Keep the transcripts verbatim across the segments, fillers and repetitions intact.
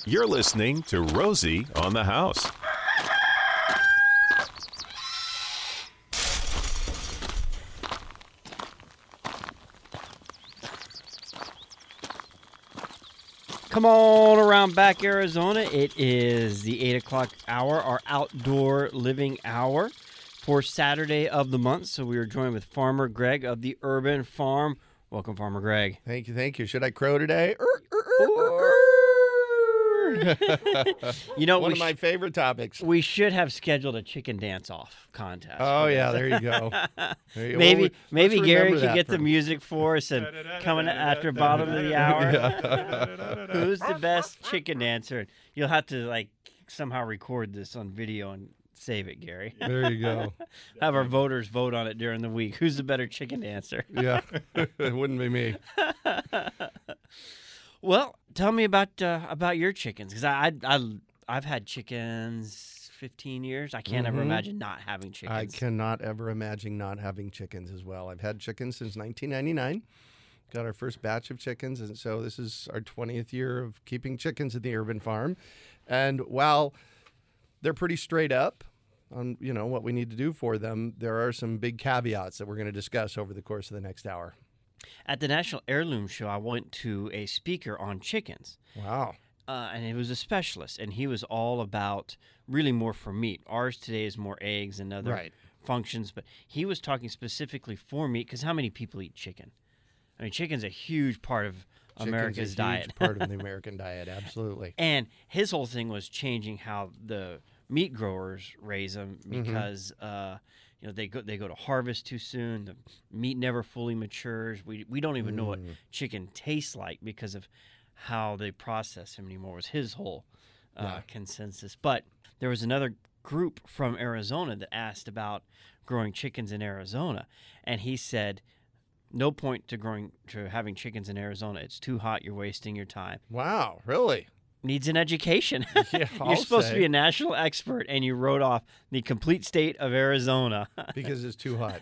You're listening to Rosie on the House. Come on around back, Arizona. It is the eight o'clock hour, our outdoor living hour for Saturday of the month. So we are joined with Farmer Greg of the Urban Farm. Welcome, Farmer Greg. Thank you, thank you. Should I crow today? Er, er, er, er. You know, one we of my sh- favorite topics. We should have scheduled a chicken dance-off contest. Oh, yeah, there you go. There you maybe well, maybe Gary could get for... the music for us and coming after bottom of the hour. Yeah. Who's the best chicken dancer? You'll have to like somehow record this on video and save it, Gary. There you go. Have our voters vote on it during the week. Who's the better chicken dancer? Yeah, it wouldn't be me. Well, tell me about uh, about your chickens, because I, I I I've had chickens fifteen years. I can't mm-hmm. ever imagine not having chickens. I cannot ever imagine not having chickens as well. I've had chickens since nineteen ninety-nine. Got our first batch of chickens, and so this is our twentieth year of keeping chickens at the Urban Farm. And while they're pretty straight up on, you know, what we need to do for them, there are some big caveats that we're going to discuss over the course of the next hour. At the National Heirloom Show, I went to a speaker on chickens. Wow. Uh, and it was a specialist, and he was all about really more for meat. Ours today is more eggs and other right. functions, but he was talking specifically for meat, because how many people eat chicken? I mean, chicken's a huge part of Chicken's America's a diet. huge part of the American diet, absolutely. And his whole thing was changing how the meat growers raise them, because mm-hmm. uh, you know they go they go to harvest too soon. The meat never fully matures. We we don't even mm. know what chicken tastes like because of how they process him anymore. Was his whole uh, yeah. consensus. But there was another group from Arizona that asked about growing chickens in Arizona, and he said, no point to growing to having chickens in Arizona. It's too hot. You're wasting your time. Wow, really? Needs an education. Yeah, You're I'll supposed say. to be a national expert, and you wrote off the complete state of Arizona because it's too hot.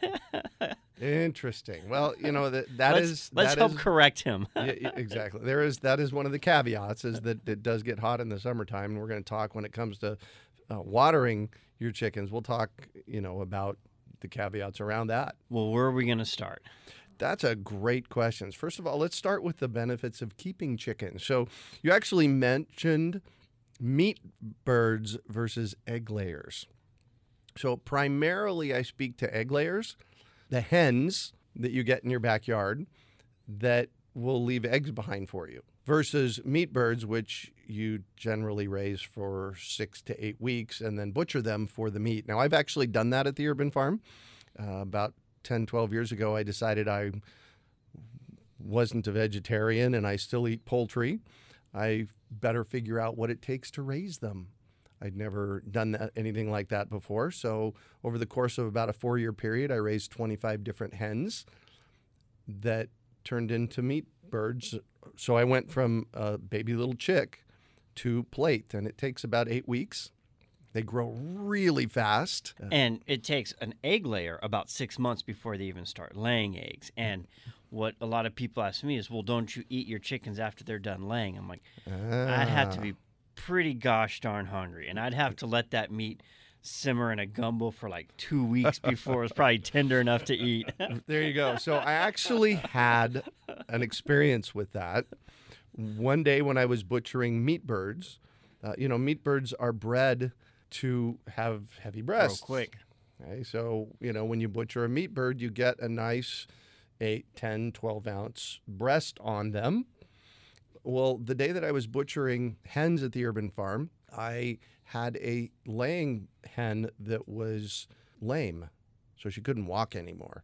Interesting. Well, you know that that let's, is. Let's that help is, correct him. Yeah, exactly. There is that is one of the caveats is that it does get hot in the summertime, and we're going to talk when it comes to uh, watering your chickens. We'll talk, you know, about the caveats around that. Well, where are we going to start? That's a great question. First of all, let's start with the benefits of keeping chickens. So you actually mentioned meat birds versus egg layers. So primarily I speak to egg layers, the hens that you get in your backyard that will leave eggs behind for you, versus meat birds, which you generally raise for six to eight weeks and then butcher them for the meat. Now, I've actually done that at the Urban Farm. Uh, about ten, twelve years ago, I decided I wasn't a vegetarian and I still eat poultry. I better figure out what it takes to raise them. I'd never done that, anything like that before. So over the course of about a four-year period, I raised twenty-five different hens that turned into meat birds. So I went from a baby little chick to plate, and it takes about eight weeks. They grow really fast. And it takes an egg layer about six months before they even start laying eggs. And what a lot of people ask me is, well, don't you eat your chickens after they're done laying? I'm like, ah. I'd have to be pretty gosh darn hungry. And I'd have to let that meat simmer in a gumbo for like two weeks before it was probably tender enough to eat. There you go. So I actually had an experience with that. One day when I was butchering meat birds, uh, you know, meat birds are bred to have heavy breasts. Real quick. Okay, so, you know, when you butcher a meat bird, you get a nice eight, ten, twelve ounce breast on them. Well, the day that I was butchering hens at the Urban Farm, I had a laying hen that was lame, so she couldn't walk anymore.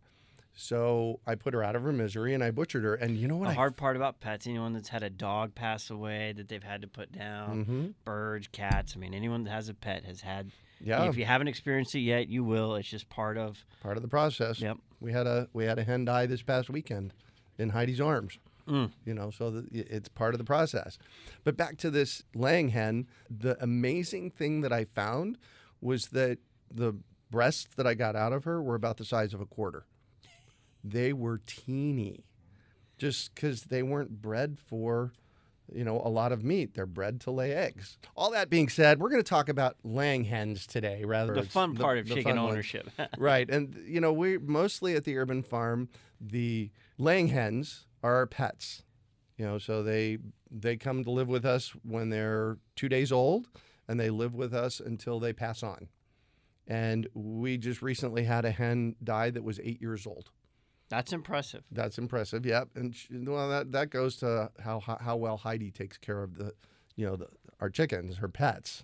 So I put her out of her misery and I butchered her. And you know what? The I hard part about pets, anyone that's had a dog pass away that they've had to put down, mm-hmm. birds, cats. I mean, anyone that has a pet has had. Yeah. If you haven't experienced it yet, you will. It's just part of part of the process. Yep. We had a we had a hen die this past weekend in Heidi's arms. Mm. You know, so the, it's part of the process. But back to this laying hen, the amazing thing that I found was that the breasts that I got out of her were about the size of a quarter. They were teeny, just because they weren't bred for you know, a lot of meat. They're bred to lay eggs. All that being said, we're going to talk about laying hens today, rather The it's fun part the, of the chicken fun ones. ownership. Right. And, you know, we mostly at the urban farm, the laying hens are our pets. You know, so they they come to live with us when they're two days old, and they live with us until they pass on. And we just recently had a hen die that was eight years old. That's impressive. That's impressive. Yep. And she, well, that that goes to how how well Heidi takes care of the, you know, the our chickens, her pets.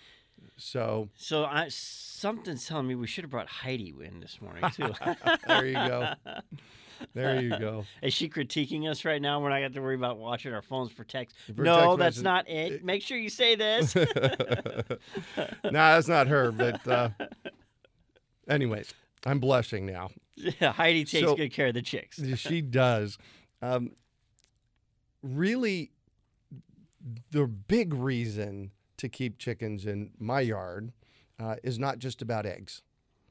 So So I, something's telling me we should have brought Heidi in this morning too. there you go. There you go. Is she critiquing us right now? We're not going to worry about watching our phones for text. For no, text that's message- not it. Make sure you say this. No, that's not her. But uh, anyways, I'm blushing now. Yeah, Heidi takes So- good care of the chicks. She does. Um, really, the big reason to keep chickens in my yard uh, is not just about eggs.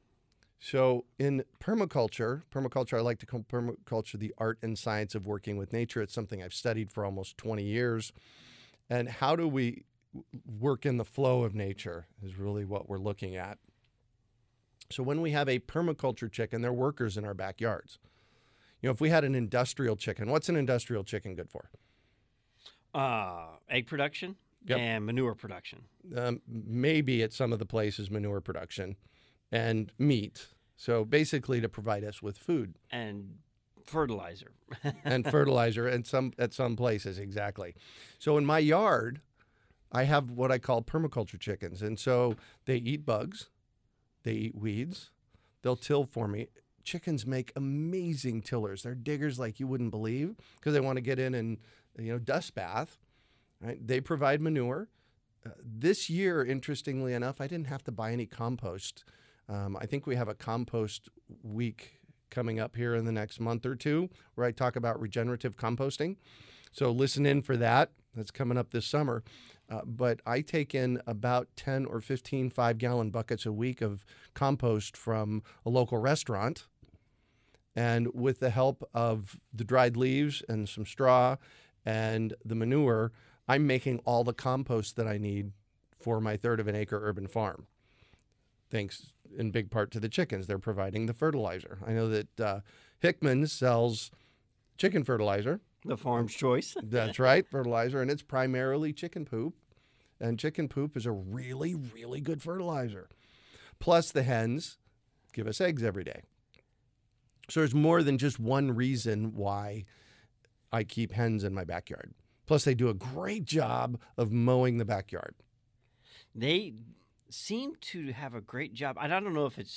So in permaculture, permaculture, I like to call permaculture the art and science of working with nature. It's something I've studied for almost twenty years. And how do we work in the flow of nature is really what we're looking at. So when we have a permaculture chicken, they're workers in our backyards. You know, if we had an industrial chicken, what's an industrial chicken good for? Uh, egg production Yep. and manure production. Um, maybe at some of the places, manure production and meat. So basically to provide us with food And fertilizer. and fertilizer and some at some places, exactly. So in my yard, I have what I call permaculture chickens. And so they eat bugs, they eat weeds, they'll till for me. Chickens make amazing tillers. They're diggers like you wouldn't believe because they want to get in and, you know, dust bath. Right? They provide manure. Uh, this year, interestingly enough, I didn't have to buy any compost. Um, I think we have a compost week coming up here in the next month or two where I talk about regenerative composting. So listen in for that. That's coming up this summer. Uh, but I take in about ten or fifteen five-gallon buckets a week of compost from a local restaurant. And with the help of the dried leaves and some straw and the manure, I'm making all the compost that I need for my third of an acre urban farm. Thanks in big part to the chickens. They're providing the fertilizer. I know that uh, Hickman sells chicken fertilizer. The farm's choice. That's right, fertilizer, and it's primarily chicken poop. And chicken poop is a really, really good fertilizer. Plus the hens give us eggs every day. So there's more than just one reason why I keep hens in my backyard. Plus they do a great job of mowing the backyard. They seem to have a great job. I don't know if it's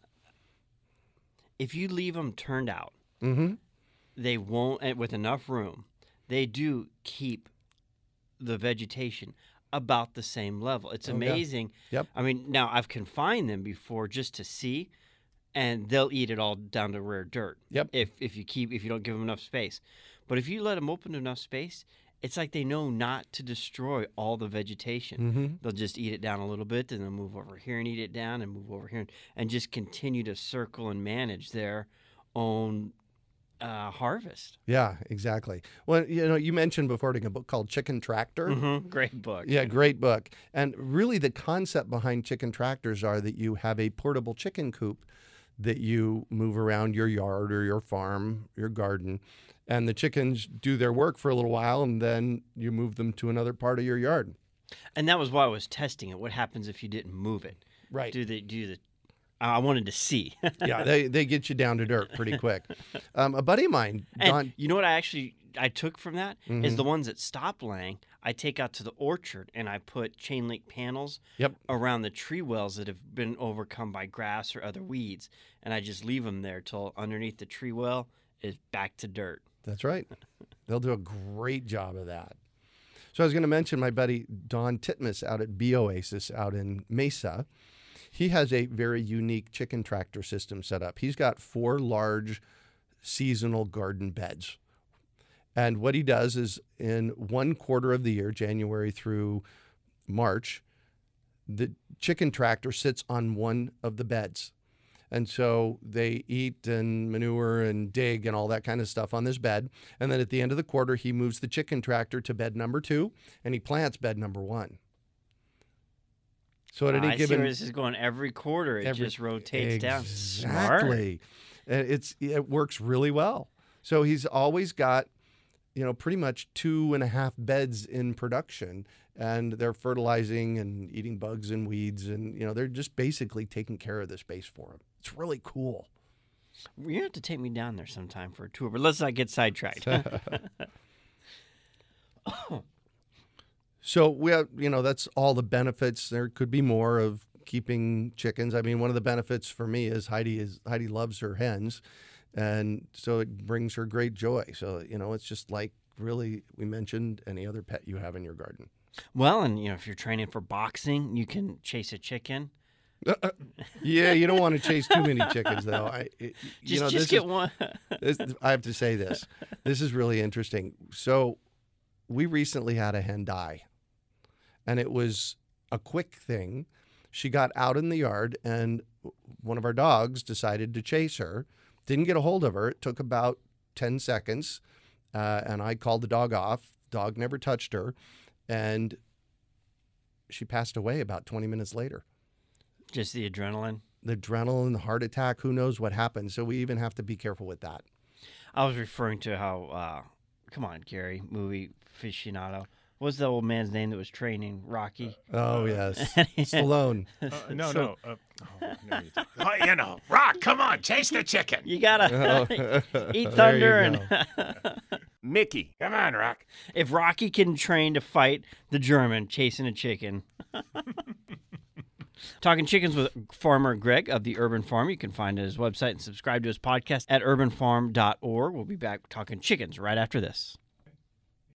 if you leave them turned out, Mm-hmm. they won't and with enough room. They do keep the vegetation about the same level. It's Oh, yeah. amazing. Yep. I mean, now I've confined them before just to see, and they'll eat it all down to rare dirt. Yep. If if you keep if you don't give them enough space, but if you let them open enough space, it's like they know not to destroy all the vegetation. Mm-hmm. They'll just eat it down a little bit, and they'll move over here and eat it down, and move over here, and, and just continue to circle and manage their own uh, harvest. Yeah, exactly. Well, you know, you mentioned before reading a book called Chicken Tractor. Mm-hmm. Great book. Yeah, great book. And really the concept behind chicken tractors are that you have a portable chicken coop that you move around your yard or your farm, your garden, and the chickens do their work for a little while, and then you move them to another part of your yard. And that was why I was testing it. What happens if you didn't move it? Right. Do the do the? I wanted to see. Yeah, they, they get you down to dirt pretty quick. Um, a buddy of mine, And Don. you know what I actually I took from that is Mhm. the ones that stop laying. I take out to the orchard and I put chain link panels Yep. around the tree wells that have been overcome by grass or other weeds, and I just leave them there till underneath the tree well is back to dirt. That's right. They'll do a great job of that. So I was going to mention my buddy Don Titmus out at Bee Oasis out in Mesa. He has a very unique chicken tractor system set up. He's got four large seasonal garden beds. And what he does is in one quarter of the year, January through March, the chicken tractor sits on one of the beds. And so they eat and manure and dig and all that kind of stuff on this bed. And then at the end of the quarter, he moves the chicken tractor to bed number two, and he plants bed number one. So at Uh, any I see given where this is going every quarter. It every- just rotates down. Exactly. And it's it works really well. So he's always got, you know, pretty much two and a half beds in production, and they're fertilizing and eating bugs and weeds, and you know they're just basically taking care of the space for him. It's really cool. Smart. You have to take me down there sometime for a tour, but let's not get sidetracked. So we have, you know, that's all the benefits. There could be more of keeping chickens. I mean, one of the benefits for me is Heidi is Heidi loves her hens, and so it brings her great joy. So you know, it's just like really we mentioned any other pet you have in your garden. Well, and you know, if you're training for boxing, you can chase a chicken. Yeah, you don't want to chase too many chickens, though. I, it, Just, you know, just this get is, one. this, I have to say this. This is really interesting. So, we recently had a hen die, and it was a quick thing. She got out in the yard, and one of our dogs decided to chase her. Didn't get a hold of her. It took about ten seconds, uh, and I called the dog off. Dog never touched her, and she passed away about twenty minutes later. Just the adrenaline. The adrenaline, the heart attack, who knows what happened. So we even have to be careful with that. I was referring to how, uh, come on, Gary, movie aficionado. What's the old man's name that was training Rocky? Oh, yes. Stallone. Uh, no, So- no. Uh, oh, no you don't. Oh, you know, Rock, come on, chase the chicken. You gotta Oh. eat There thunder, you and Mickey, come on, Rock. if Rocky can train to fight the German chasing a chicken. Talking Chickens with farmer Greg of the Urban Farm. You can find his website and subscribe to his podcast at urban farm dot org. We'll be back talking chickens right after this.